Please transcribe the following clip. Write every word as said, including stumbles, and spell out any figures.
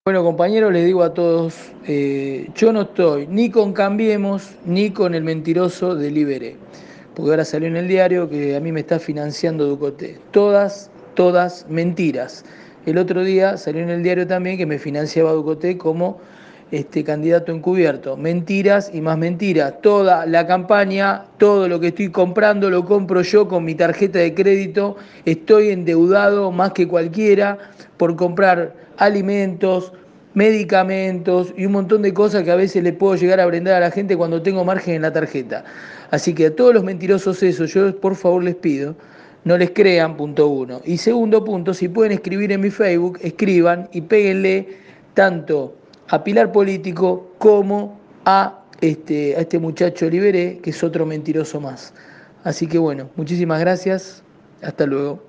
Bueno, compañeros, les digo a todos, eh, yo no estoy ni con Cambiemos ni con el mentiroso de Liberé, porque ahora salió en el diario que a mí me está financiando Ducoté. Todas, todas mentiras. El otro día salió en el diario también que me financiaba Ducoté como este candidato encubierto. Mentiras y más mentiras. Toda la campaña, todo lo que estoy comprando lo compro yo con mi tarjeta de crédito. Estoy endeudado más que cualquiera por comprar alimentos, medicamentos y un montón de cosas que a veces le puedo llegar a brindar a la gente cuando tengo margen en la tarjeta. Así que a todos los mentirosos eso, yo por favor les pido, no les crean, punto uno. Y segundo punto, si pueden escribir en mi Facebook, escriban y péguenle tanto a Pilar Político como a este, a este muchacho Liberé, que es otro mentiroso más. Así que bueno, muchísimas gracias, hasta luego.